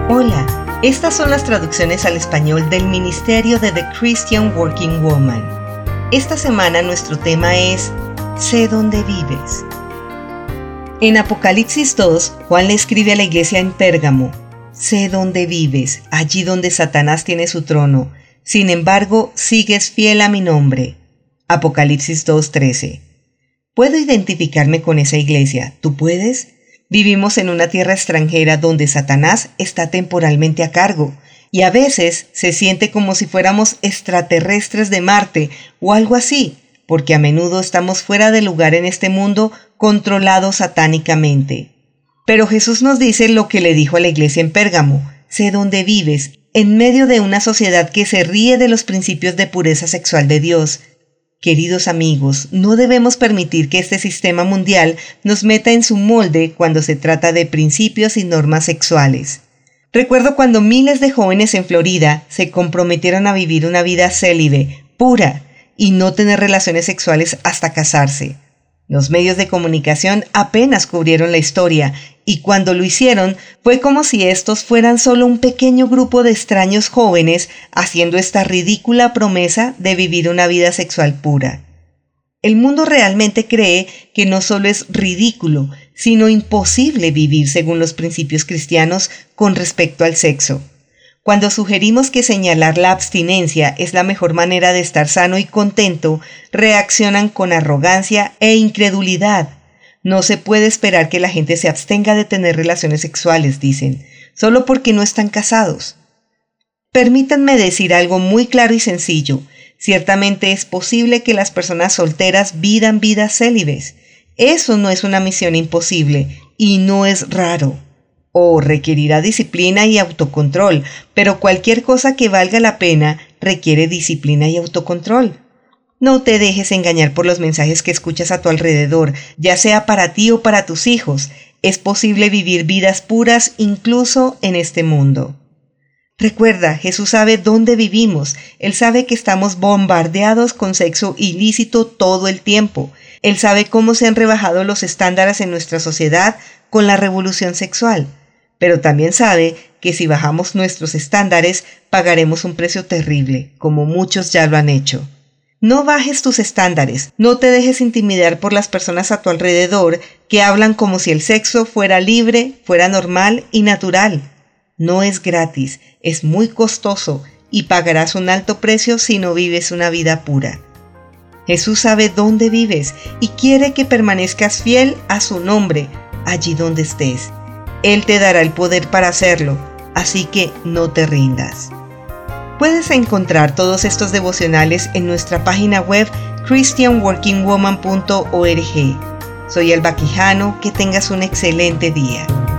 Hola, estas son las traducciones al español del Ministerio de The Christian Working Woman. Esta semana nuestro tema es Sé dónde vives. En Apocalipsis 2, Juan le escribe a la iglesia en Pérgamo: Sé dónde vives, allí donde Satanás tiene su trono. Sin embargo, sigues fiel a mi nombre. Apocalipsis 2:13. Puedo identificarme con esa iglesia. ¿Tú puedes? Vivimos en una tierra extranjera donde Satanás está temporalmente a cargo, y a veces se siente como si fuéramos extraterrestres de Marte o algo así, porque a menudo estamos fuera de lugar en este mundo controlado satánicamente. Pero Jesús nos dice lo que le dijo a la iglesia en Pérgamo: sé dónde vives, en medio de una sociedad que se ríe de los principios de pureza sexual de Dios. Queridos amigos, no debemos permitir que este sistema mundial nos meta en su molde cuando se trata de principios y normas sexuales. Recuerdo cuando miles de jóvenes en Florida se comprometieron a vivir una vida célibe, pura, y no tener relaciones sexuales hasta casarse. Los medios de comunicación apenas cubrieron la historia, y cuando lo hicieron fue como si estos fueran solo un pequeño grupo de extraños jóvenes haciendo esta ridícula promesa de vivir una vida sexual pura. El mundo realmente cree que no solo es ridículo, sino imposible vivir según los principios cristianos con respecto al sexo. Cuando sugerimos que señalar la abstinencia es la mejor manera de estar sano y contento, reaccionan con arrogancia e incredulidad. No se puede esperar que la gente se abstenga de tener relaciones sexuales, dicen, solo porque no están casados. Permítanme decir algo muy claro y sencillo. Ciertamente es posible que las personas solteras vivan vidas célibes. Eso no es una misión imposible y no es raro. O requerirá disciplina y autocontrol, pero cualquier cosa que valga la pena requiere disciplina y autocontrol. No te dejes engañar por los mensajes que escuchas a tu alrededor, ya sea para ti o para tus hijos. Es posible vivir vidas puras incluso en este mundo. Recuerda, Jesús sabe dónde vivimos. Él sabe que estamos bombardeados con sexo ilícito todo el tiempo. Él sabe cómo se han rebajado los estándares en nuestra sociedad con la revolución sexual. Pero también sabe que si bajamos nuestros estándares, pagaremos un precio terrible, como muchos ya lo han hecho. No bajes tus estándares, no te dejes intimidar por las personas a tu alrededor que hablan como si el sexo fuera libre, fuera normal y natural. No es gratis, es muy costoso y pagarás un alto precio si no vives una vida pura. Jesús sabe dónde vives y quiere que permanezcas fiel a su nombre, allí donde estés. Él te dará el poder para hacerlo, así que no te rindas. Puedes encontrar todos estos devocionales en nuestra página web christianworkingwoman.org. Soy Alba Quijano, que tengas un excelente día.